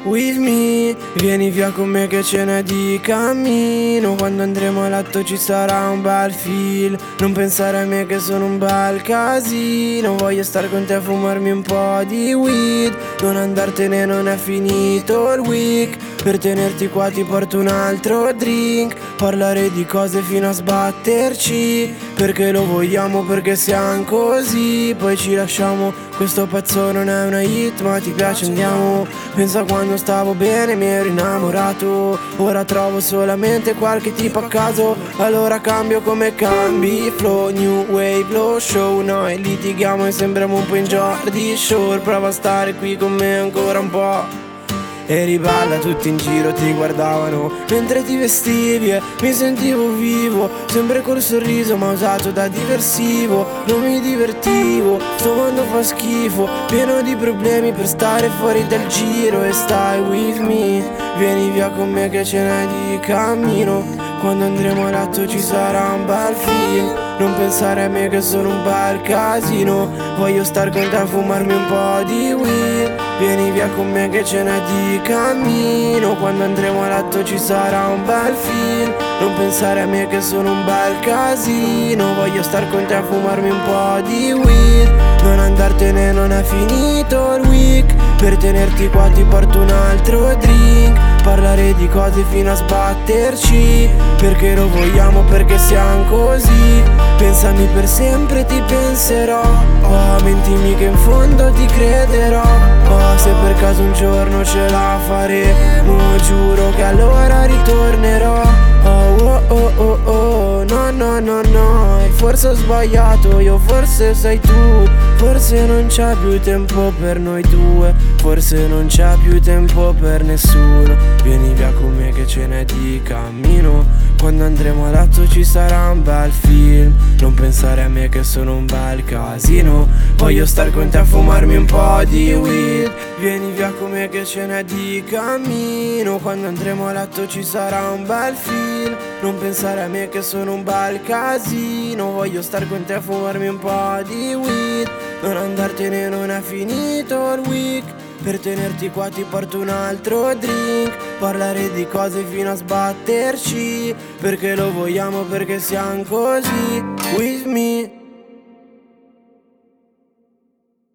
with me. Vieni via con me che ce n'è di cammino. Quando andremo a letto ci sarà un bel feel. Non pensare a me che sono un bel casino. Voglio stare con te a fumarmi un po' di weed. Non andartene, non è finito il week. Per tenerti qua ti porto un altro drink. Parlare di cose fino a sbatterci, perché lo vogliamo, perché siamo così. Poi ci lasciamo, questo pezzo non è una hit ma ti piace, andiamo. Pensa quando stavo bene mi ero innamorato. Ora trovo solamente qualche tipo a caso. Allora cambio come cambi flow, new wave, lo show. Noi litighiamo e sembriamo un po' in Jordi Shore. Prova a stare qui con me ancora un po'. Eri balla, tutti in giro ti guardavano mentre ti vestivi e mi sentivo vivo. Sempre col sorriso ma usato da diversivo. Non mi divertivo, sto mondo fa schifo. Pieno di problemi per stare fuori dal giro. E stai with me, vieni via con me che ce n'è di cammino. Quando andremo a letto ci sarà un bel film. Non pensare a me che sono un bel casino. Voglio star con te a fumarmi un po' di weed. Vieni via con me che ce n'è di cammino. Quando andremo a letto ci sarà un bel film. Non pensare a me che sono un bel casino. Voglio star con te a fumarmi un po' di weed. Non andartene, non è finito il week. Per tenerti qua ti porto un altro drink. Parlare di cose fino a sbatterci, perché lo vogliamo, perché siamo così. Pensami per sempre, ti penserò. Oh, mentimi che in fondo ti crederò. Oh, se per caso un giorno ce la faremo, giuro che allora ritornerò. Oh, oh, oh, oh, oh, no, no, no, no. Forse ho sbagliato io, forse sei tu. Forse non c'è più tempo per noi due. Forse non c'è più tempo per nessuno. Vieni via con me che ce n'è di cammino. Quando andremo a letto ci sarà un bel film. Non pensare a me che sono un bel casino. Voglio star con te a fumarmi un po' di weed. Vieni via con me che ce n'è di cammino. Quando andremo a letto ci sarà un bel film. Non pensare a me che sono un bel casino. Voglio star con te a fumarmi un po' di weed. Non andartene, non è finito il week. Per tenerti qua ti porto un altro drink. Parlare di cose fino a sbatterci, perché lo vogliamo, perché siamo così. With me.